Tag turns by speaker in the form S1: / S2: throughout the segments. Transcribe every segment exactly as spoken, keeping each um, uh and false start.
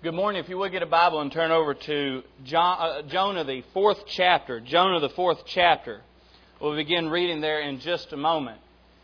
S1: Good morning. If you would get a Bible and turn over to John, uh, Jonah, the fourth chapter. Jonah, the fourth chapter. We'll begin reading there in just a moment.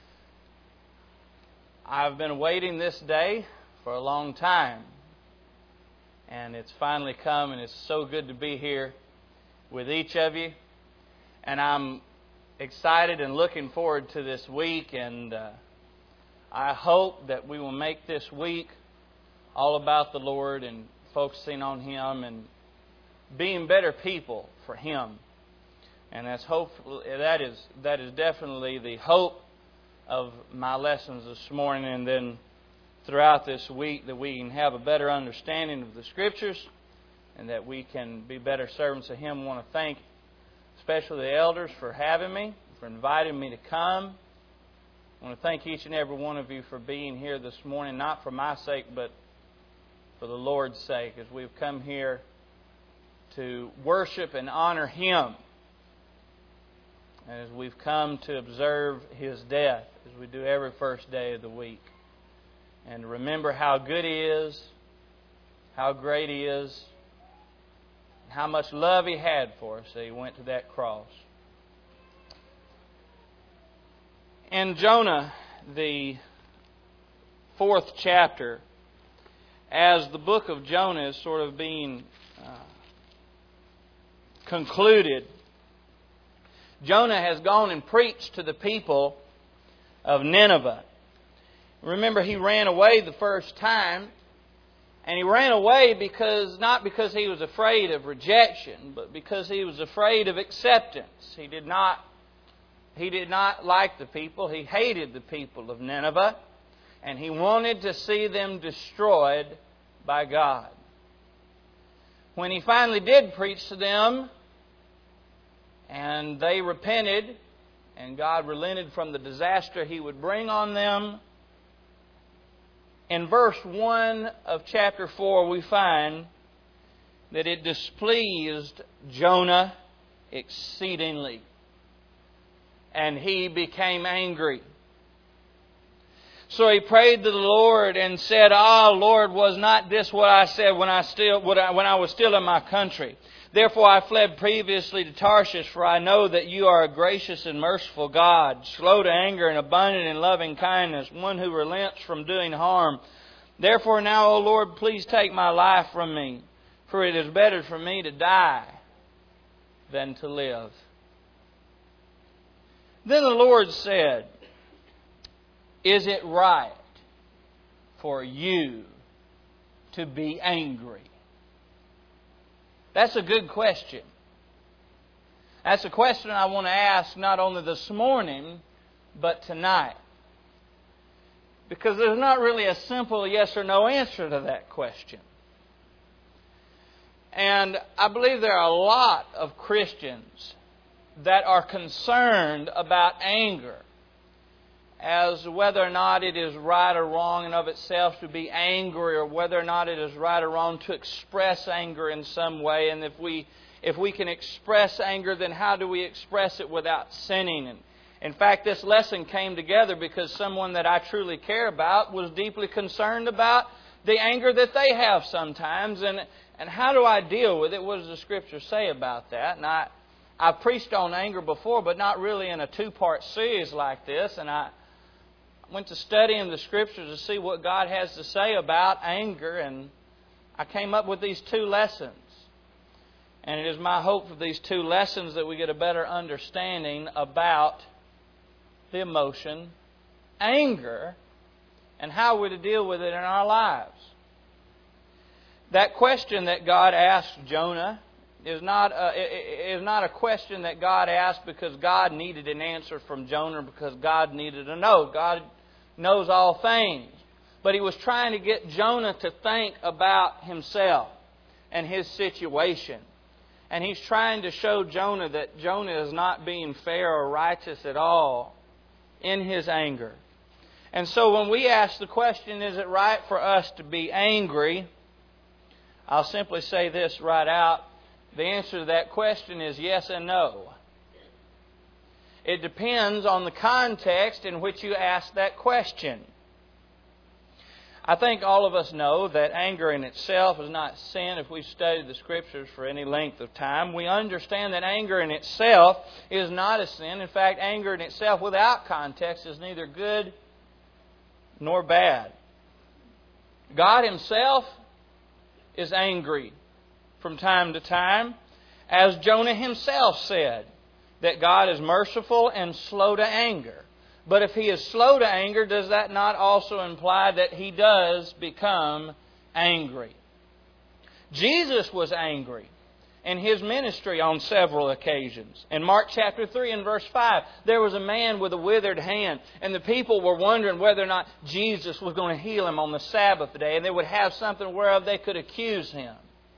S1: I've been awaiting this day for a long time. And it's finally come, and it's so good to be here with each of you. And I'm excited and looking forward to this week. And uh, I hope that we will make this week all about the Lord and focusing on Him and being better people for Him. And that's hopefully that is that is definitely the hope of my lessons this morning, and then throughout this week that we can have a better understanding of the Scriptures and that we can be better servants of Him. I want to thank especially the elders for having me, for inviting me to come. I want to thank each and every one of you for being here this morning, not for my sake, but for the Lord's sake, as we've come here to worship and honor Him, and as we've come to observe His death, as we do every first day of the week, and remember how good He is, how great He is, and how much love He had for us that He went to that cross. In Jonah, the fourth chapter, as the book of Jonah is sort of being uh, concluded, Jonah has gone and preached to the people of Nineveh. Remember, he ran away the first time, and he ran away because not because he was afraid of rejection, but because he was afraid of acceptance. He did not, he did not like the people. He hated the people of Nineveh. And he wanted to see them destroyed by God. When he finally did preach to them, and they repented, and God relented from the disaster He would bring on them, in verse one of chapter four we find that it displeased Jonah exceedingly, and he became angry. So he prayed to the Lord and said, "Ah, Lord, was not this what I said when I still when I, when I was still in my country? Therefore I fled previously to Tarshish, for I know that you are a gracious and merciful God, slow to anger and abundant in loving kindness, one who relents from doing harm. Therefore now, O Lord, please take my life from me, for it is better for me to die than to live." Then the Lord said, "Is it right for you to be angry?" That's a good question. That's a question I want to ask not only this morning, but tonight. Because there's not really a simple yes or no answer to that question. And I believe there are a lot of Christians that are concerned about anger, as whether or not it is right or wrong in of itself to be angry, or whether or not it is right or wrong to express anger in some way. And if we if we can express anger, then how do we express it without sinning? And in fact, this lesson came together because someone that I truly care about was deeply concerned about the anger that they have sometimes. And, and how do I deal with it? What does the Scripture say about that? And I, I've preached on anger before, but not really in a two-part series like this. And I went to study in the Scriptures to see what God has to say about anger, and I came up with these two lessons. And it is my hope for these two lessons that we get a better understanding about the emotion anger and how we're to deal with it in our lives. That question that God asked Jonah is not a, is not a question that God asked because God needed an answer from Jonah, because God needed to know. God knows all things. But He was trying to get Jonah to think about himself and his situation. And He's trying to show Jonah that Jonah is not being fair or righteous at all in his anger. And so when we ask the question, is it right for us to be angry? I'll simply say this right out. The answer to that question is yes and no. It depends on the context in which you ask that question. I think all of us know that anger in itself is not sin if we've studied the Scriptures for any length of time. We understand that anger in itself is not a sin. In fact, anger in itself without context is neither good nor bad. God Himself is angry from time to time, as Jonah himself said, that God is merciful and slow to anger. But if He is slow to anger, does that not also imply that He does become angry? Jesus was angry in His ministry on several occasions. In Mark chapter three and verse five, there was a man with a withered hand, and the people were wondering whether or not Jesus was going to heal him on the Sabbath day, and they would have something whereof they could accuse Him.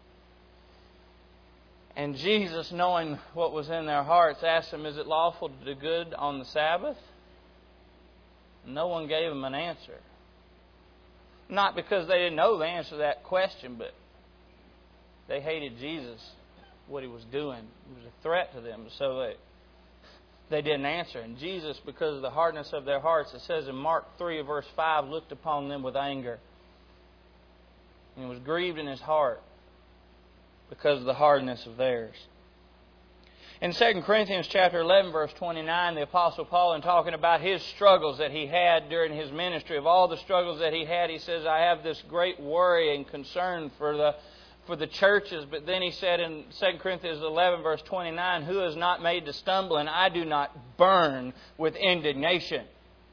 S1: And Jesus, knowing what was in their hearts, asked them, "Is it lawful to do good on the Sabbath?" No one gave Him an answer. Not because they didn't know the answer to that question, but they hated Jesus, what He was doing. It was a threat to them, so they, they didn't answer. And Jesus, because of the hardness of their hearts, it says in Mark three, verse five, looked upon them with anger. And was grieved in His heart because of the hardness of theirs. In Second Corinthians chapter eleven, verse twenty-nine, the Apostle Paul, in talking about his struggles that he had during his ministry, of all the struggles that he had, he says, "I have this great worry and concern for the for the churches." But then he said in Second Corinthians eleven, verse twenty-nine, "Who is not made to stumble, and I do not burn with indignation."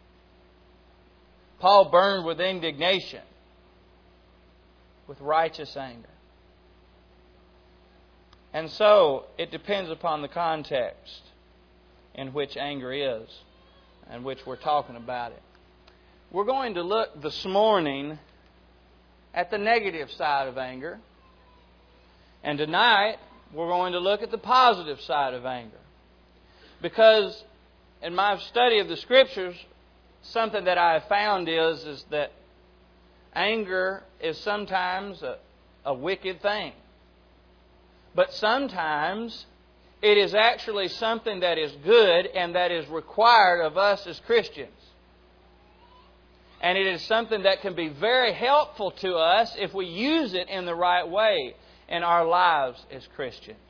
S1: Paul burned with indignation, with righteous anger. And so, it depends upon the context in which anger is, and which we're talking about it. We're going to look this morning at the negative side of anger. And tonight, we're going to look at the positive side of anger. Because in my study of the Scriptures, something that I have found is, is that anger is sometimes a, a wicked thing. But sometimes it is actually something that is good and that is required of us as Christians. And it is something that can be very helpful to us if we use it in the right way in our lives as Christians.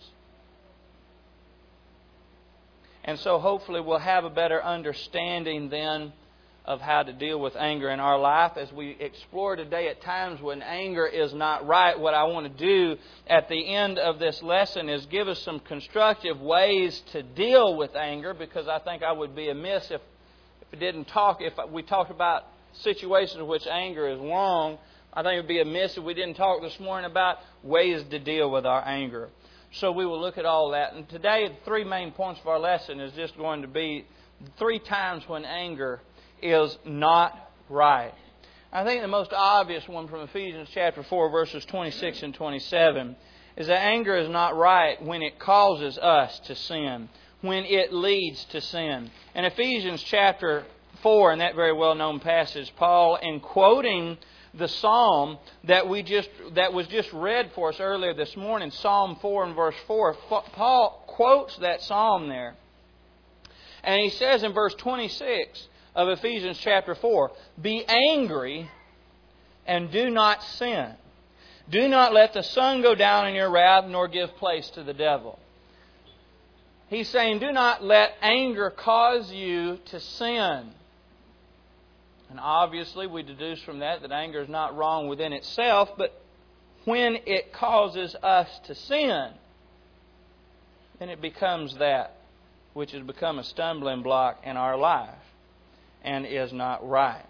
S1: And so hopefully we'll have a better understanding then of how to deal with anger in our life as we explore today at times when anger is not right. What I want to do at the end of this lesson is give us some constructive ways to deal with anger, because I think I would be amiss if, if we didn't talk, if we talked about situations in which anger is wrong. I think it would be amiss if we didn't talk this morning about ways to deal with our anger. So we will look at all that. And today, the three main points of our lesson is just going to be three times when anger is not right. I think the most obvious one from Ephesians chapter four, verses twenty-six and twenty-seven, is that anger is not right when it causes us to sin, when it leads to sin. In Ephesians chapter four, in that very well-known passage, Paul, in quoting the psalm that we just that was just read for us earlier this morning, Psalm four and verse four, Paul quotes that psalm there. And he says in verse twenty-six of Ephesians chapter four, "Be angry and do not sin. Do not let the sun go down in your wrath, nor give place to the devil." He's saying, do not let anger cause you to sin. And obviously we deduce from that that anger is not wrong within itself, but when it causes us to sin, then it becomes that which has become a stumbling block in our life and is not right.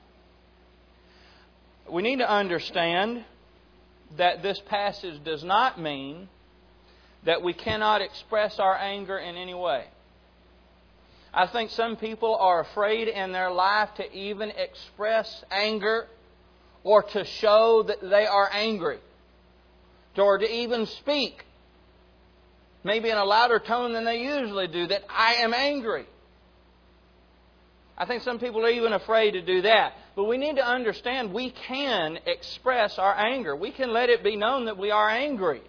S1: We need to understand that this passage does not mean that we cannot express our anger in any way. I think some people are afraid in their life to even express anger or to show that they are angry, or to even speak, maybe in a louder tone than they usually do, that I am angry. I think some people are even afraid to do that. But we need to understand we can express our anger. We can let it be known that we are angry,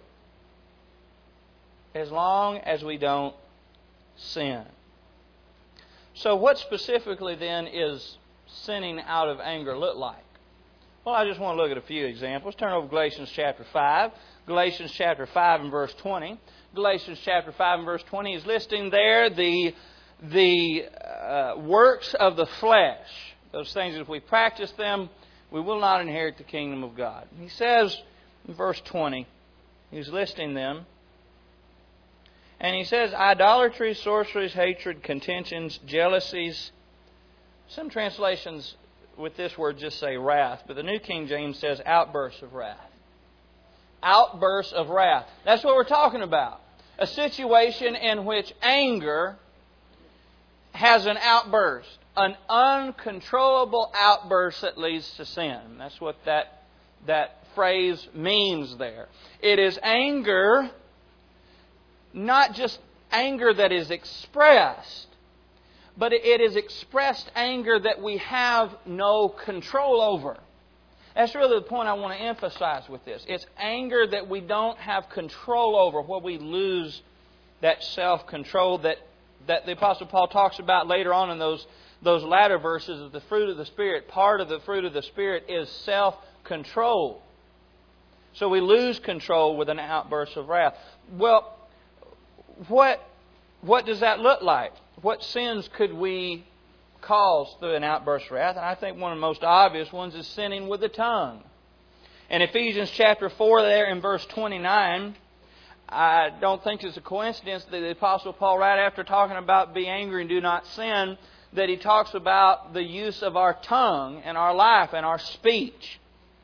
S1: as long as we don't sin. So what specifically then is sinning out of anger look like? Well, I just want to look at a few examples. Turn over to Galatians chapter five. Galatians chapter five and verse twenty. Galatians chapter five and verse twenty is listing there the, the uh, works of the flesh. Those things, if we practice them, we will not inherit the kingdom of God. He says in verse twenty, he's listing them. And he says, idolatry, sorceries, hatred, contentions, jealousies. Some translations with this word just say wrath, but the New King James says outbursts of wrath. Outbursts of wrath. That's what we're talking about. A situation in which anger has an outburst. An uncontrollable outburst that leads to sin. That's what that, that phrase means there. It is anger, not just anger that is expressed, but it is expressed anger that we have no control over. That's really the point I want to emphasize with this. It's anger that we don't have control over, where we lose that self-control that, that the Apostle Paul talks about later on in those, those latter verses of the fruit of the Spirit. Part of the fruit of the Spirit is self-control. So we lose control with an outburst of wrath. Well, what, what does that look like? What sins could we cause through an outburst of wrath? And I think one of the most obvious ones is sinning with the tongue. In Ephesians chapter four there in verse twenty-nine, I don't think it's a coincidence that the Apostle Paul, right after talking about be angry and do not sin, that he talks about the use of our tongue and our life and our speech.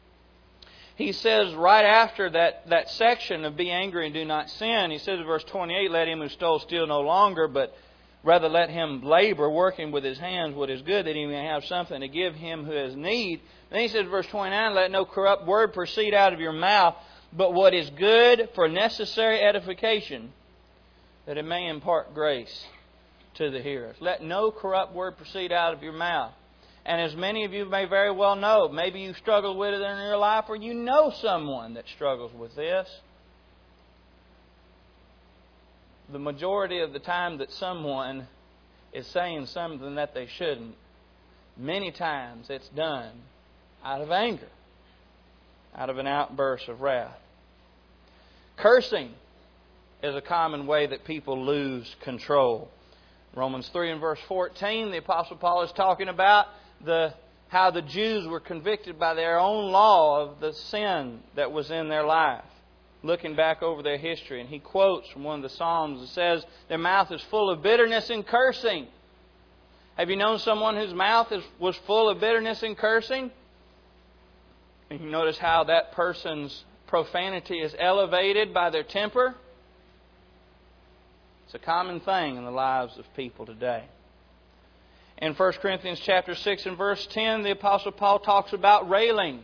S1: He says right after that, that section of be angry and do not sin, he says in verse twenty-eight, let him who stole steal no longer, but rather let him labor, working with his hands what is good, that he may have something to give him who has need. Then he says in verse twenty-nine, let no corrupt word proceed out of your mouth, but what is good for necessary edification, that it may impart grace to the hearers. Let no corrupt word proceed out of your mouth. And as many of you may very well know, maybe you struggle with it in your life, or you know someone that struggles with this. The majority of the time that someone is saying something that they shouldn't, many times it's done out of anger, out of an outburst of wrath. Cursing is a common way that people lose control. Romans three and verse fourteen, the Apostle Paul is talking about the how the Jews were convicted by their own law of the sin that was in their life, looking back over their history. And he quotes from one of the Psalms that says, their mouth is full of bitterness and cursing. Have you known someone whose mouth is, was full of bitterness and cursing? And you notice how that person's profanity is elevated by their temper? It's a common thing in the lives of people today. In First Corinthians chapter six and verse ten, the Apostle Paul talks about railing.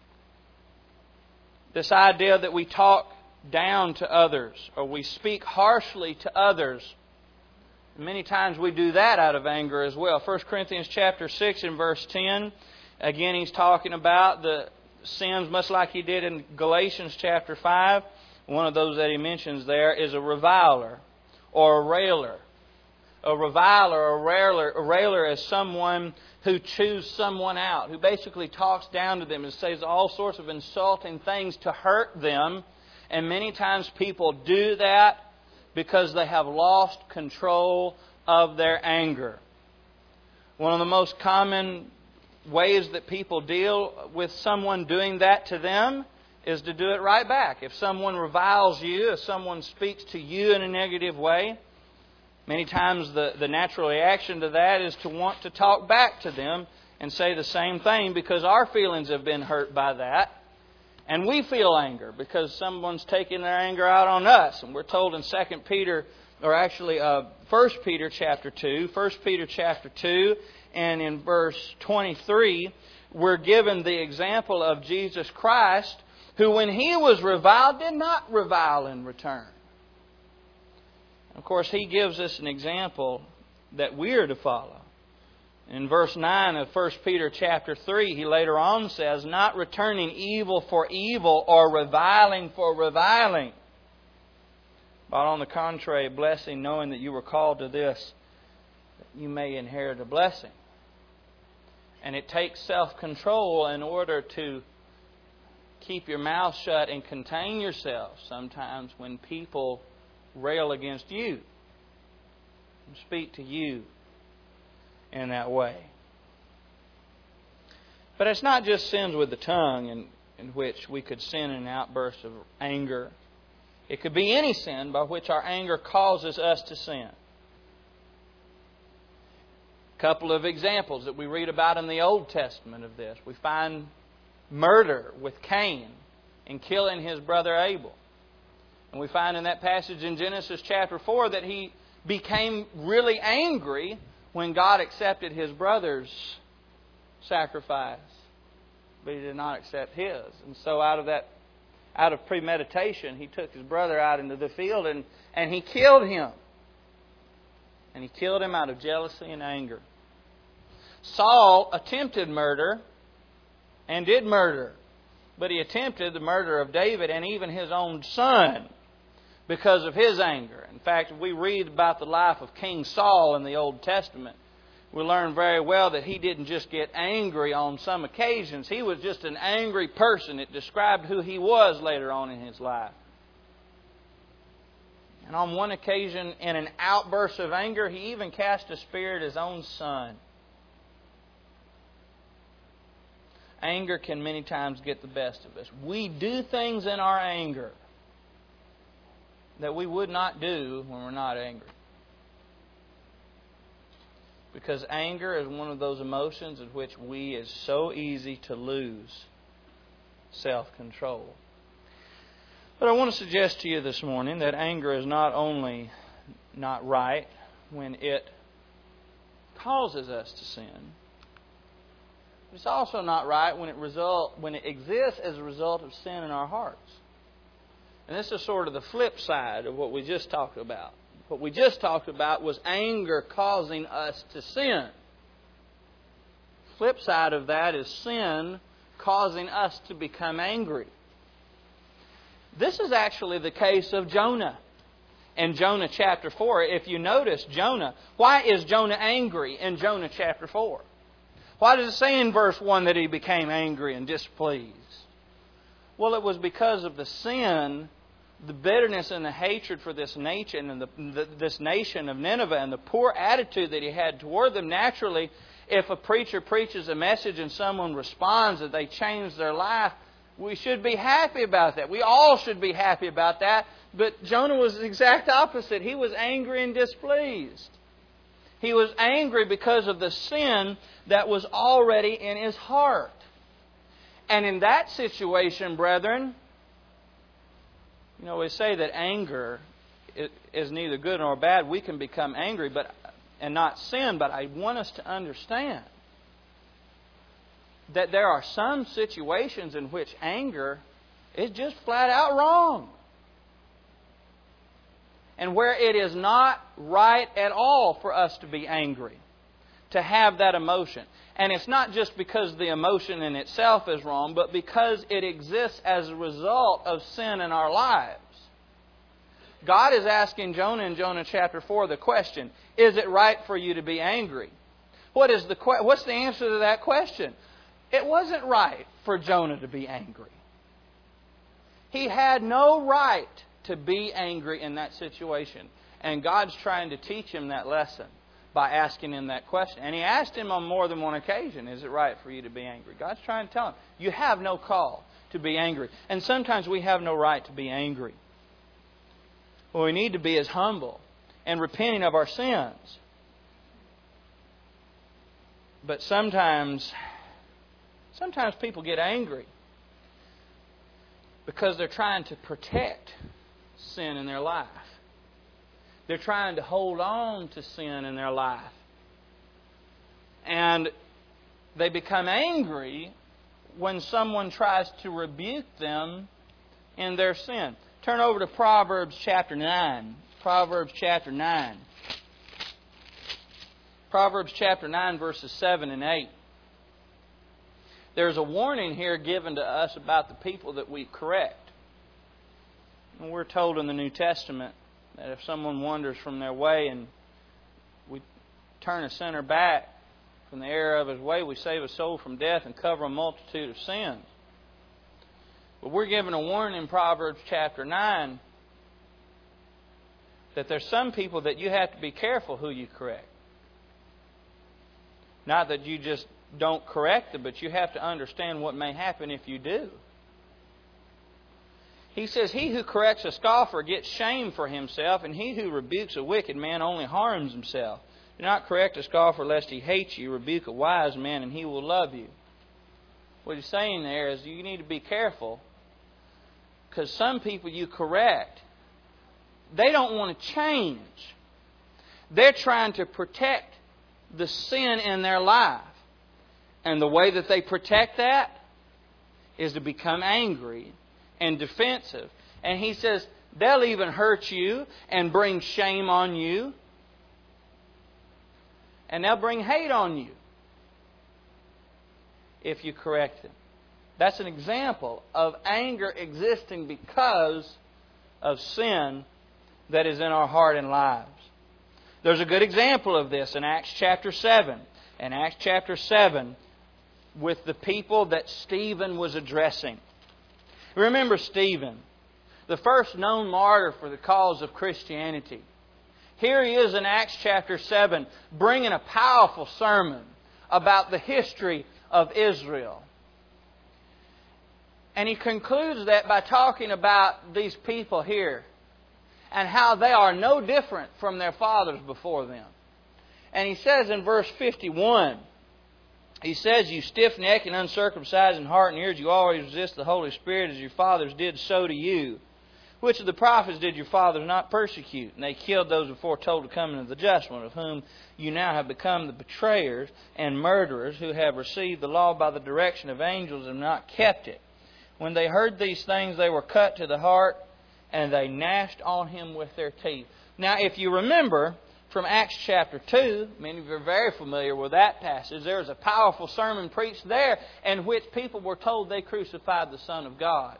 S1: This idea that we talk down to others, or we speak harshly to others. Many times we do that out of anger as well. First Corinthians chapter six and verse ten, again he's talking about the sins much like he did in Galatians chapter five. One of those that he mentions there is a reviler or a railer. A reviler or a railer, a railer is someone who chews someone out, who basically talks down to them and says all sorts of insulting things to hurt them. And many times people do that because they have lost control of their anger. One of the most common ways that people deal with someone doing that to them is to do it right back. If someone reviles you, if someone speaks to you in a negative way, many times the, the natural reaction to that is to want to talk back to them and say the same thing because our feelings have been hurt by that. And we feel anger because someone's taking their anger out on us. And we're told in Second Peter, or actually uh, First Peter chapter two, First Peter chapter two, and in verse twenty-three, we're given the example of Jesus Christ, who when He was reviled, did not revile in return. Of course, he gives us an example that we are to follow. In verse nine of First Peter chapter three, he later on says, not returning evil for evil or reviling for reviling, but on the contrary, blessing, knowing that you were called to this, that you may inherit a blessing. And it takes self-control in order to keep your mouth shut and contain yourself sometimes when people rail against you and speak to you in that way. But it's not just sins with the tongue in, in which we could sin in an outburst of anger. It could be any sin by which our anger causes us to sin. A couple of examples that we read about in the Old Testament of this. We find murder with Cain in killing his brother Abel. And we find in that passage in Genesis chapter four that he became really angry when God accepted his brother's sacrifice. But He did not accept his. And so out of that, out of premeditation, he took his brother out into the field and, and he killed him. And he killed him out of jealousy and anger. Saul attempted murder and did murder. But he attempted the murder of David and even his own son because of his anger. In fact, if we read about the life of King Saul in the Old Testament, we learn very well that he didn't just get angry on some occasions. He was just an angry person. It described who he was later on in his life. And on one occasion, in an outburst of anger, he even cast a spear at his own son. Anger can many times get the best of us. We do things in our anger that we would not do when we're not angry. Because anger is one of those emotions in which we is so easy to lose self-control. But I want to suggest to you this morning that anger is not only not right when it causes us to sin, but it's also not right when it result when it exists as a result of sin in our hearts. And this is sort of the flip side of what we just talked about. What we just talked about was anger causing us to sin. Flip side of that is sin causing us to become angry. This is actually the case of Jonah. In Jonah chapter four, if you notice Jonah, why is Jonah angry in Jonah chapter four? Why does it say in verse one that he became angry and displeased? Well, it was because of the sin, the bitterness and the hatred for this nation and the, the, this nation of Nineveh and the poor attitude that he had toward them. Naturally, if a preacher preaches a message and someone responds that they change their life, we should be happy about that. We all should be happy about that. But Jonah was the exact opposite. He was angry and displeased. He was angry because of the sin that was already in his heart. And in that situation, brethren, you know, we say that anger is neither good nor bad. We can become angry but and not sin, but I want us to understand that there are some situations in which anger is just flat out wrong. And where it is not right at all for us to be angry, to have that emotion. And it's not just because the emotion in itself is wrong, but because it exists as a result of sin in our lives. God is asking Jonah in Jonah chapter four the question, is it right for you to be angry? What is the what's the answer to that question? It wasn't right for Jonah to be angry. He had no right to be angry in that situation. And God's trying to teach him that lesson by asking him that question. And He asked him on more than one occasion, is it right for you to be angry? God's trying to tell him, you have no call to be angry. And sometimes we have no right to be angry. What we need to be is humble and repenting of our sins. But sometimes, sometimes people get angry because they're trying to protect sin in their life. They're trying to hold on to sin in their life. And they become angry when someone tries to rebuke them in their sin. Turn over to Proverbs chapter nine. Proverbs chapter nine. Proverbs chapter nine, verses seven and eight. There's a warning here given to us about the people that we correct. And we're told in the New Testament that if someone wanders from their way and we turn a sinner back, from the error of his way, we save a soul from death and cover a multitude of sins. But we're given a warning in Proverbs chapter nine that there's some people that you have to be careful who you correct. Not that you just don't correct them, but you have to understand what may happen if you do. He says, he who corrects a scoffer gets shame for himself, and he who rebukes a wicked man only harms himself. Do not correct a scoffer lest he hate you. Rebuke a wise man, and he will love you. What he's saying there is you need to be careful, because some people you correct, they don't want to change. They're trying to protect the sin in their life. And the way that they protect that is to become angry and defensive. And he says they'll even hurt you and bring shame on you. And they'll bring hate on you if you correct them. That's an example of anger existing because of sin that is in our heart and lives. There's a good example of this in Acts chapter seven. In Acts chapter seven, with the people that Stephen was addressing. Remember Stephen, the first known martyr for the cause of Christianity. Here he is in Acts chapter seven, bringing a powerful sermon about the history of Israel. And he concludes that by talking about these people here and how they are no different from their fathers before them. And he says in verse fifty-one, he says, you stiff-necked and uncircumcised in heart and ears, you always resist the Holy Spirit as your fathers did, so to you. Which of the prophets did your fathers not persecute? And they killed those who foretold the coming of the just one, of whom you now have become the betrayers and murderers, who have received the law by the direction of angels and not kept it. When they heard these things, they were cut to the heart, and they gnashed on him with their teeth. Now, if you remember from Acts chapter two, many of you are very familiar with that passage, there was a powerful sermon preached there in which people were told they crucified the Son of God.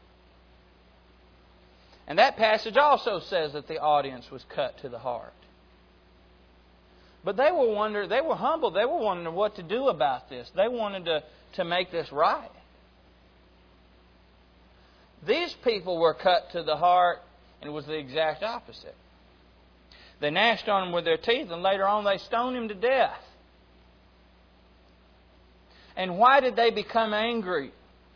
S1: And that passage also says that the audience was cut to the heart. But they were wondering, they were humble, they were wondering what to do about this. They wanted to, to make this right. These people were cut to the heart, and it was the exact opposite. They gnashed on him with their teeth, and later on they stoned him to death. And why did they become angry?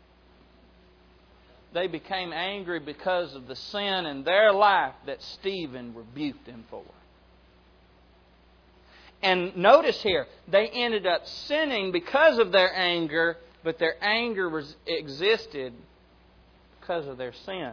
S1: They became angry because of the sin in their life that Stephen rebuked them for. And notice here, they ended up sinning because of their anger, but their anger was, existed because of their sin.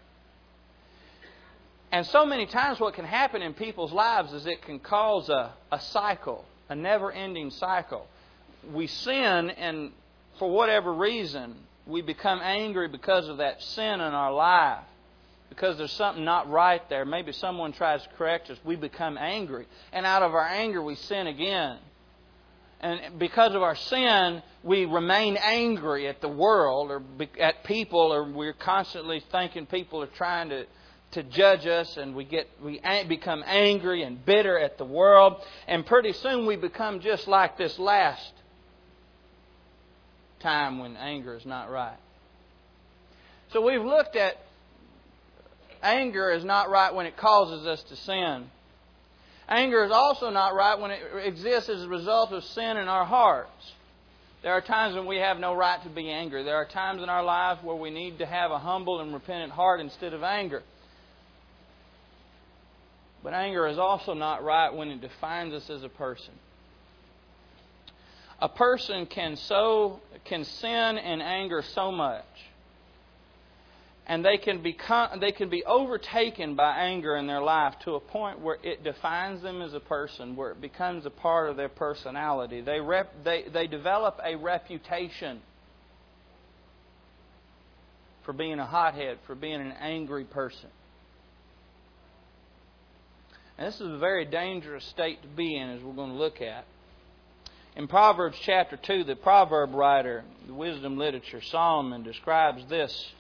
S1: And so many times what can happen in people's lives is it can cause a, a cycle, a never-ending cycle. We sin, and for whatever reason, we become angry because of that sin in our life. Because there's something not right there. Maybe someone tries to correct us. We become angry. And out of our anger, we sin again. And because of our sin, we remain angry at the world or at people, or we're constantly thinking people are trying to, to judge us, and we get we become angry and bitter at the world. And pretty soon we become just like this last time when anger is not right. So we've looked at anger is not right when it causes us to sin. Anger is also not right when it exists as a result of sin in our hearts. There are times when we have no right to be angry. There are times in our life where we need to have a humble and repentant heart instead of anger. But anger is also not right when it defines us as a person. A person can so can sin and anger so much, and they can become they can be overtaken by anger in their life to a point where it defines them as a person, where it becomes a part of their personality. They rep, they they develop a reputation for being a hothead, for being an angry person. And this is a very dangerous state to be in, as we're going to look at. In Proverbs chapter two, the proverb writer, the wisdom literature, Solomon, describes this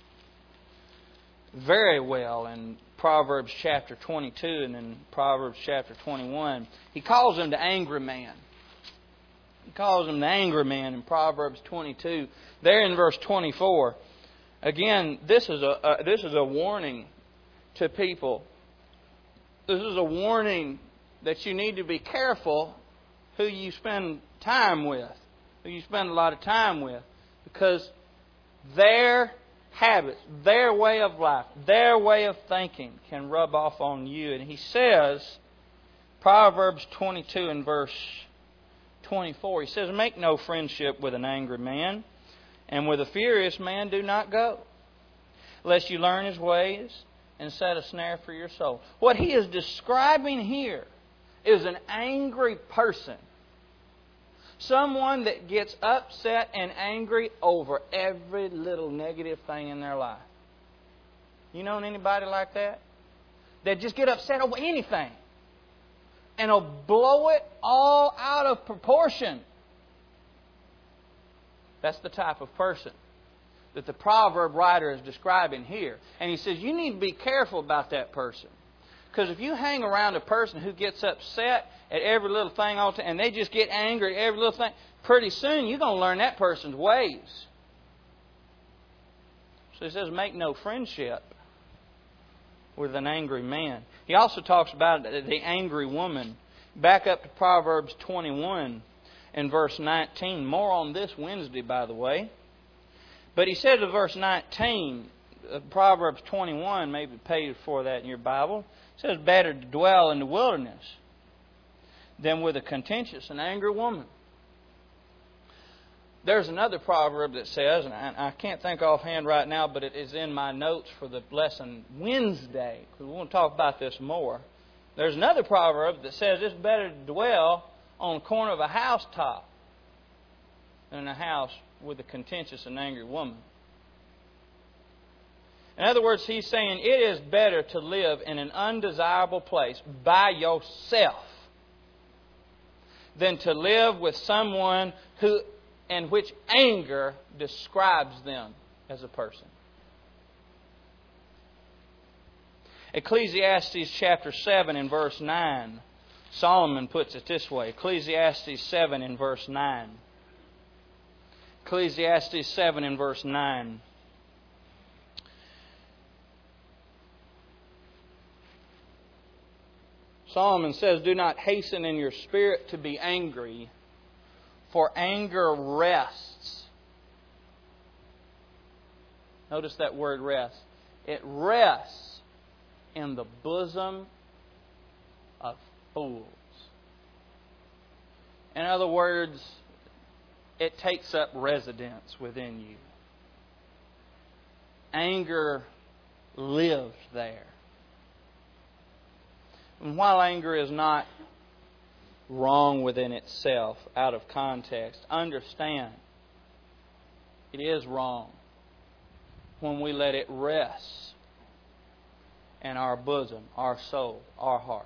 S1: very well in Proverbs chapter twenty-two and in Proverbs chapter twenty-one. He calls him the angry man. He calls them the angry man in Proverbs twenty-two. There in verse twenty-four, again, this is a uh, this is a warning to people. This is a warning that you need to be careful who you spend time with, who you spend a lot of time with, because their habits, their way of life, their way of thinking can rub off on you. And he says, Proverbs twenty-two and verse twenty-four, he says, "Make no friendship with an angry man, and with a furious man do not go, lest you learn his ways and set a snare for your soul." What he is describing here is an angry person. Someone that gets upset and angry over every little negative thing in their life. You know anybody like that? That just get upset over anything and will blow it all out of proportion. That's the type of person that the proverb writer is describing here. And he says you need to be careful about that person. Because if you hang around a person who gets upset at every little thing all the time, and they just get angry at every little thing, pretty soon you're going to learn that person's ways. So he says, make no friendship with an angry man. He also talks about the angry woman. Back up to Proverbs twenty-one and verse nineteen. More on this Wednesday, by the way. But he said in verse nineteen, Proverbs twenty-one, maybe paid for that in your Bible. It says, "Better to dwell in the wilderness than with a contentious and angry woman." There's another proverb that says, and I, I can't think offhand right now, but it is in my notes for the lesson Wednesday, because we want to talk about this more. There's another proverb that says it's better to dwell on the corner of a housetop than a house with a contentious and angry woman. In other words, he's saying it is better to live in an undesirable place by yourself than to live with someone who, in which anger describes them as a person. Ecclesiastes chapter seven and verse nine. Solomon puts it this way. Ecclesiastes seven and verse nine. Ecclesiastes seven and verse nine. Solomon says, "Do not hasten in your spirit to be angry, for anger rests." Notice that word rest. It rests in the bosom of fools. In other words, it takes up residence within you. Anger lives there. And while anger is not wrong within itself, out of context, understand it is wrong when we let it rest in our bosom, our soul, our hearts.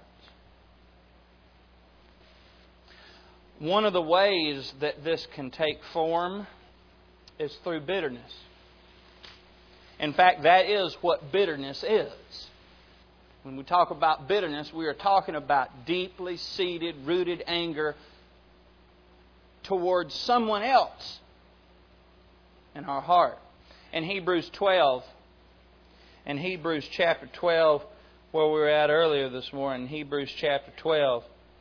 S1: One of the ways that this can take form is through bitterness. In fact, that is what bitterness is. When we talk about bitterness, we are talking about deeply seated, rooted anger towards someone else in our heart. In Hebrews twelve, in Hebrews chapter twelve, where we were at earlier this morning, Hebrews chapter twelve,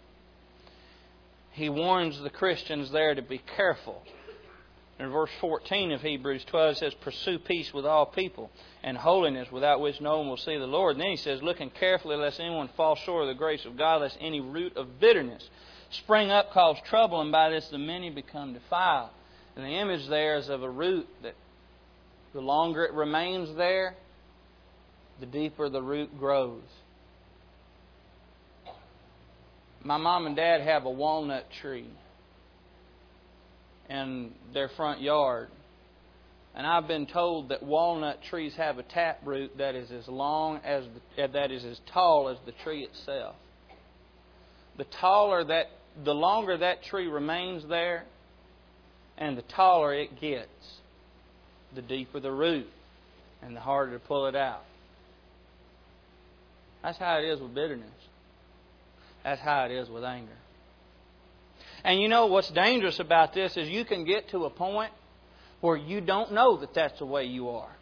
S1: he warns the Christians there to be careful. In verse fourteen of Hebrews twelve, it says, "Pursue peace with all people, and holiness, without which no one will see the Lord." And then he says, "Looking carefully lest anyone fall short of the grace of God, lest any root of bitterness spring up, cause trouble, and by this the many become defiled." And the image there is of a root that the longer it remains there, the deeper the root grows. My mom and dad have a walnut tree in their front yard. And I've been told that walnut trees have a taproot that is as long as the, that is as tall as the tree itself. The taller that, the longer that tree remains there, and the taller it gets, the deeper the root, and the harder to pull it out. That's how it is with bitterness. That's how it is with anger. And you know what's dangerous about this is you can get to a point where you don't know that that's the way you are.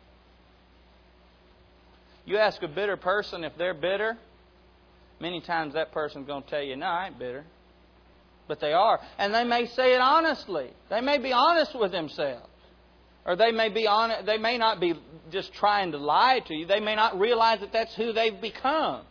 S1: You ask a bitter person if they're bitter, many times that person's going to tell you, no, I ain't bitter. But they are. And they may say it honestly. They may be honest with themselves. Or they may be on, they may not be just trying to lie to you. They may not realize that that's who they've become.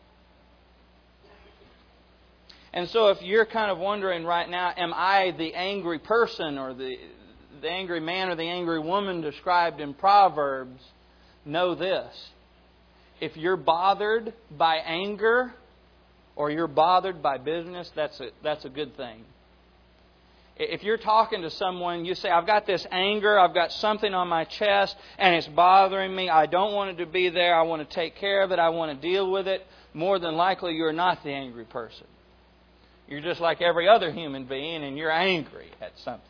S1: And so if you're kind of wondering right now, am I the angry person or the, the angry man or the angry woman described in Proverbs? Know this. If you're bothered by anger or you're bothered by business, that's a, that's a good thing. If you're talking to someone, you say, I've got this anger, I've got something on my chest, and it's bothering me. I don't want it to be there. I want to take care of it. I want to deal with it. More than likely, you're not the angry person. You're just like every other human being, and you're angry at something.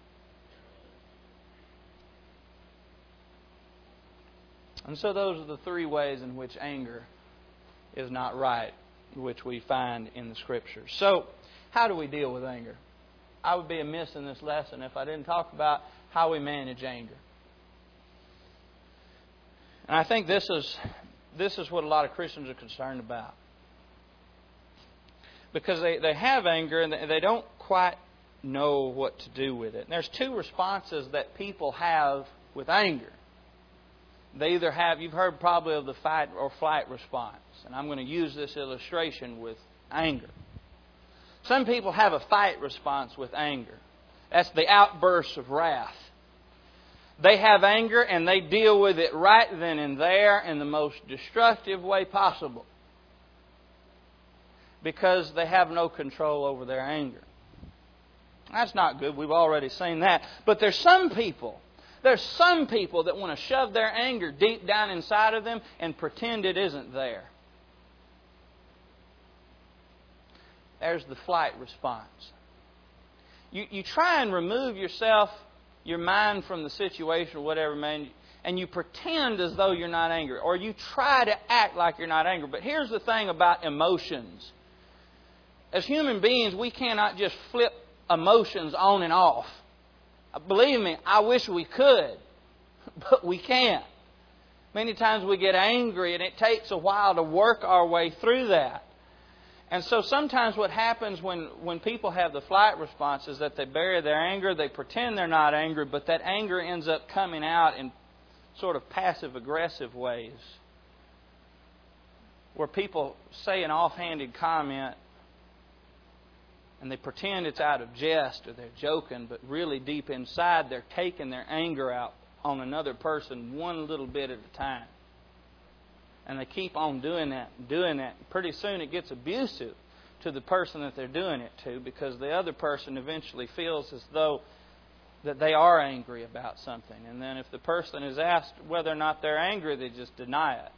S1: And so those are the three ways in which anger is not right, which we find in the Scriptures. So, how do we deal with anger? I would be amiss in this lesson if I didn't talk about how we manage anger. And I think this is this is what a lot of Christians are concerned about. Because they, they have anger and they don't quite know what to do with it. And there's two responses that people have with anger. They either have, you've heard probably of the fight or flight response. And I'm going to use this illustration with anger. Some people have a fight response with anger. That's the outburst of wrath. They have anger and they deal with it right then and there in the most destructive way possible. Because they have no control over their anger. That's not good. We've already seen that. But there's some people, there's some people that want to shove their anger deep down inside of them and pretend it isn't there. There's the flight response. You, you try and remove yourself, your mind from the situation or whatever, man, and you pretend as though you're not angry. Or you try to act like you're not angry. But here's the thing about emotions. As human beings, we cannot just flip emotions on and off. Believe me, I wish we could, but we can't. Many times we get angry and it takes a while to work our way through that. And so sometimes what happens when, when people have the flight response is that they bury their anger, they pretend they're not angry, but that anger ends up coming out in sort of passive-aggressive ways. Where people say an offhanded comment and they pretend it's out of jest or they're joking, but really deep inside they're taking their anger out on another person one little bit at a time. And they keep on doing that and doing that. Pretty soon it gets abusive to the person that they're doing it to, because the other person eventually feels as though that they are angry about something. And then if the person is asked whether or not they're angry, they just deny it.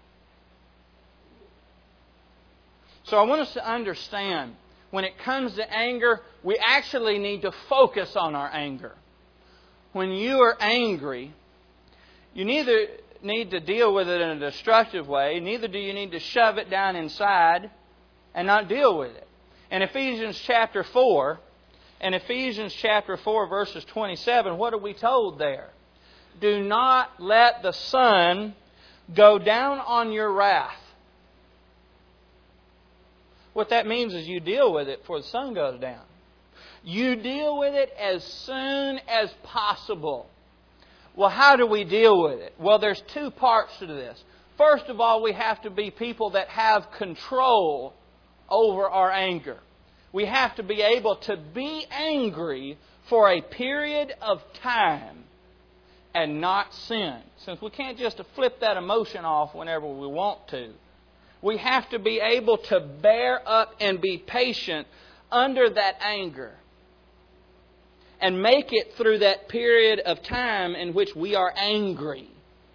S1: So I want us to understand, when it comes to anger, we actually need to focus on our anger. When you are angry, you neither need to deal with it in a destructive way, neither do you need to shove it down inside and not deal with it. In Ephesians chapter four, in Ephesians chapter four, verses twenty-seven, what are we told there? Do not let the sun go down on your wrath. What that means is you deal with it before the sun goes down. You deal with it as soon as possible. Well, how do we deal with it? Well, there's two parts to this. First of all, we have to be people that have control over our anger. We have to be able to be angry for a period of time and not sin. Since we can't just flip that emotion off whenever we want to. We have to be able to bear up and be patient under that anger. And make it through that period of time in which we are angry.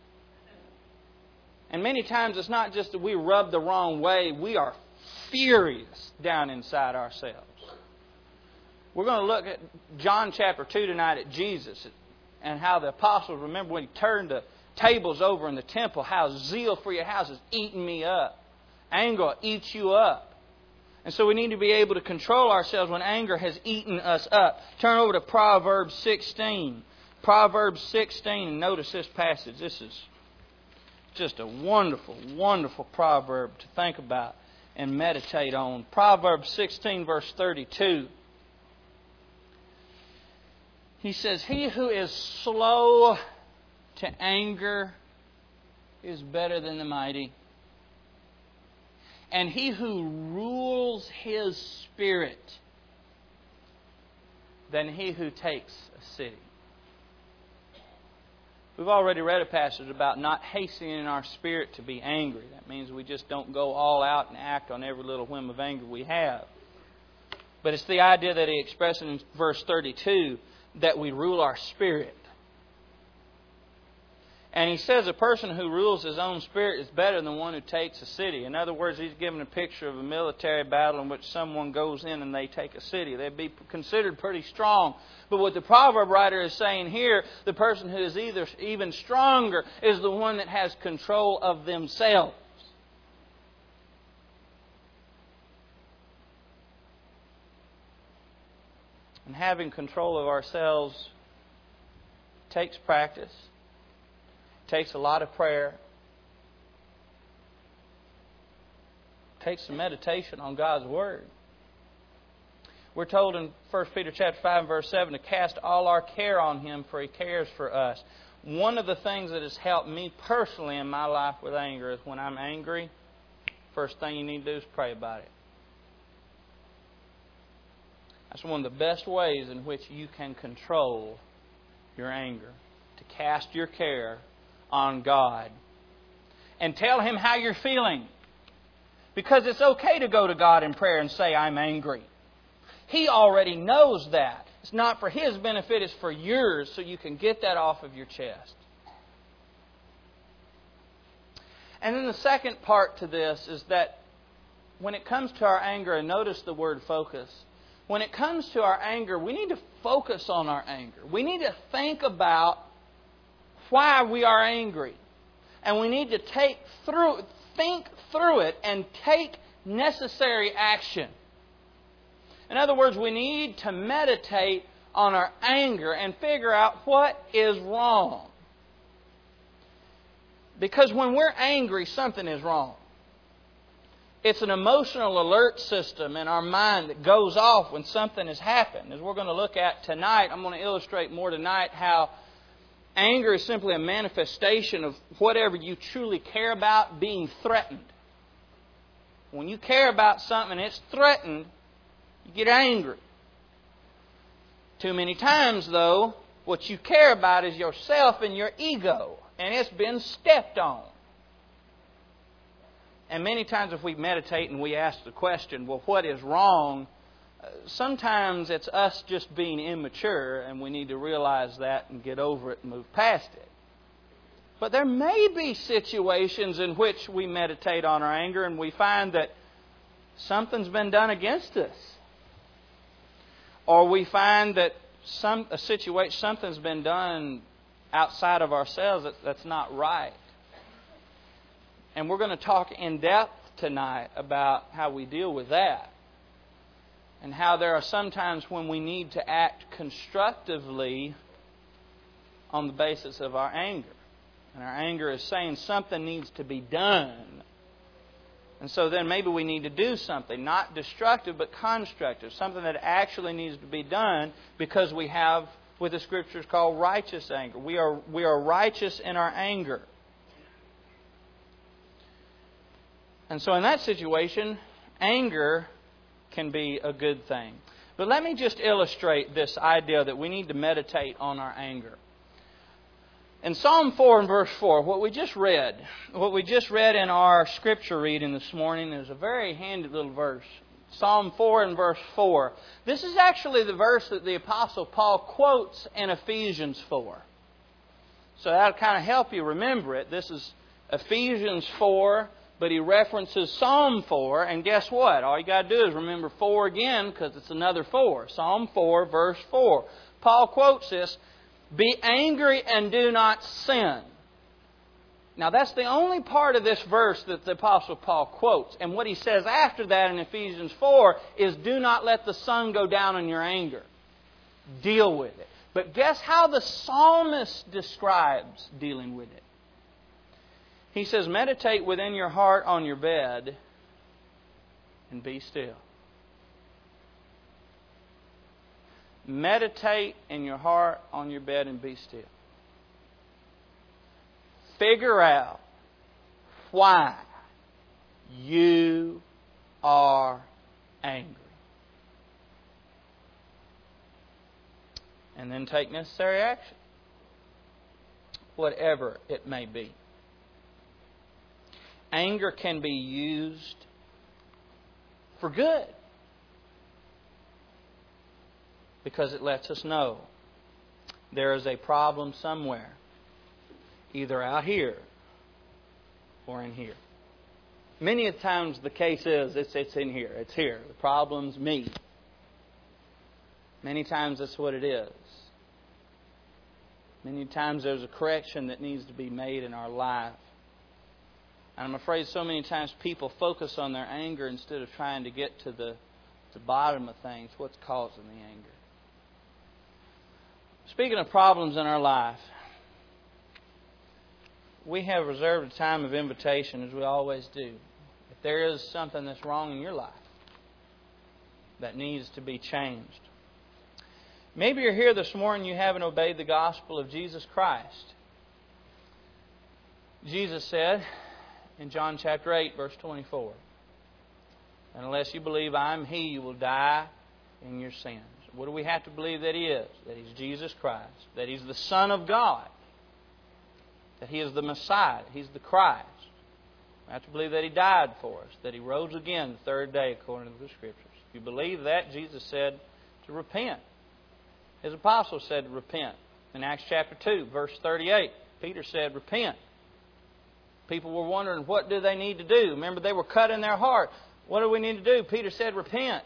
S1: And many times it's not just that we rub the wrong way. We are furious down inside ourselves. We're going to look at John chapter two tonight at Jesus. And how the apostles, remember when he turned the tables over in the temple, how zeal for your house is eating me up. Anger eats you up. And so we need to be able to control ourselves when anger has eaten us up. Turn over to Proverbs sixteen. Proverbs sixteen, and notice this passage. This is just a wonderful, wonderful proverb to think about and meditate on. Proverbs sixteen, verse thirty-two. He says, "He who is slow to anger is better than the mighty, and he who rules his spirit than he who takes a city." We've already read a passage about not hastening our spirit to be angry. That means we just don't go all out and act on every little whim of anger we have. But it's the idea that he expresses in verse thirty-two, that we rule our spirit. And he says a person who rules his own spirit is better than one who takes a city. In other words, he's given a picture of a military battle in which someone goes in and they take a city. They'd be considered pretty strong. But what the proverb writer is saying here, the person who is either even stronger is the one that has control of themselves. And having control of ourselves takes practice. Takes a lot of prayer. Takes some meditation on God's Word. We're told in First Peter chapter five and verse seven to cast all our care on Him, for He cares for us. One of the things that has helped me personally in my life with anger is when I'm angry, first thing you need to do is pray about it. That's one of the best ways in which you can control your anger. To cast your care on God. And tell Him how you're feeling. Because it's okay to go to God in prayer and say, "I'm angry." He already knows that. It's not for His benefit, it's for yours, so you can get that off of your chest. And then the second part to this is that when it comes to our anger, and notice the word focus, when it comes to our anger, we need to focus on our anger. We need to think about why we are angry. And we need to take through, think through it and take necessary action. In other words, we need to meditate on our anger and figure out what is wrong. Because when we're angry, something is wrong. It's an emotional alert system in our mind that goes off when something has happened. As we're going to look at tonight, I'm going to illustrate more tonight how anger is simply a manifestation of whatever you truly care about being threatened. When you care about something and it's threatened, you get angry. Too many times, though, what you care about is yourself and your ego, and it's been stepped on. And many times if we meditate and we ask the question, well, what is wrong? Sometimes it's us just being immature, and we need to realize that and get over it and move past it. But there may be situations in which we meditate on our anger and we find that something's been done against us. Or we find that some a situation, something's been done outside of ourselves that, that's not right. And we're going to talk in depth tonight about how we deal with that. And how there are some times when we need to act constructively on the basis of our anger. And our anger is saying something needs to be done. And so then maybe we need to do something, not destructive but constructive. Something that actually needs to be done because we have what the Scriptures call righteous anger. We are, we are righteous in our anger. And so in that situation, anger can be a good thing. But let me just illustrate this idea that we need to meditate on our anger. In Psalm four and verse four, what we just read, what we just read in our scripture reading this morning is a very handy little verse. Psalm four and verse four. This is actually the verse that the Apostle Paul quotes in Ephesians four. So that'll kind of help you remember it. This is Ephesians four, but he references Psalm four, and guess what? All you got to do is remember four again because it's another four. Psalm four, verse four. Paul quotes this, "Be angry and do not sin." Now that's the only part of this verse that the Apostle Paul quotes. And what he says after that in Ephesians four is, do not let the sun go down in your anger. Deal with it. But guess how the psalmist describes dealing with it? He says, meditate within your heart on your bed and be still. Meditate in your heart on your bed and be still. Figure out why you are angry. And then take necessary action, whatever it may be. Anger can be used for good because it lets us know there is a problem somewhere, either out here or in here. Many a times the case is it's, it's in here. It's here. The problem's me. Many times that's what it is. Many times there's a correction that needs to be made in our life. And I'm afraid so many times people focus on their anger instead of trying to get to the, the bottom of things, what's causing the anger. Speaking of problems in our life, we have reserved a time of invitation, as we always do. If there is something that's wrong in your life that needs to be changed. Maybe you're here this morning and you haven't obeyed the gospel of Jesus Christ. Jesus said in John chapter eight, verse twenty-four, and unless you believe I am He, you will die in your sins. What do we have to believe that He is? That He's Jesus Christ. That He's the Son of God. That He is the Messiah. He's the Christ. We have to believe that He died for us. That He rose again the third day according to the Scriptures. If you believe that, Jesus said to repent. His apostles said to repent. In Acts chapter two, verse thirty-eight, Peter said, repent. People were wondering, what do they need to do? Remember, they were cut in their heart. What do we need to do? Peter said, repent.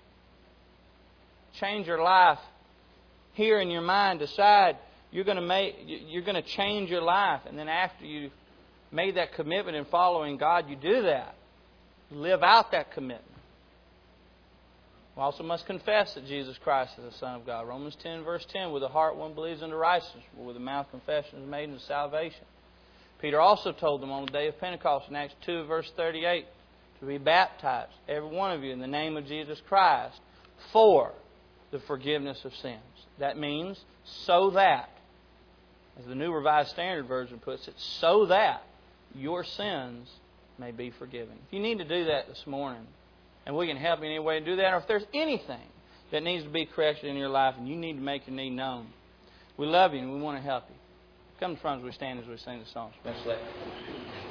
S1: Change your life here in your mind. Decide you're going to make, you're going to change your life. And then after you made that commitment in following God, you do that. Live out that commitment. We also must confess that Jesus Christ is the Son of God. Romans ten, verse ten, with the heart one believes unto righteousness, but with the mouth confession is made unto salvation. Peter also told them on the day of Pentecost in Acts two, verse thirty-eight, to be baptized, every one of you, in the name of Jesus Christ, for the forgiveness of sins. That means so that, as the New Revised Standard Version puts it, so that your sins may be forgiven. If you need to do that this morning, and we can help you in any way to do that, or if there's anything that needs to be corrected in your life and you need to make your need known, we love you and we want to help you. Come to front as we stand as we sing the song. Let's let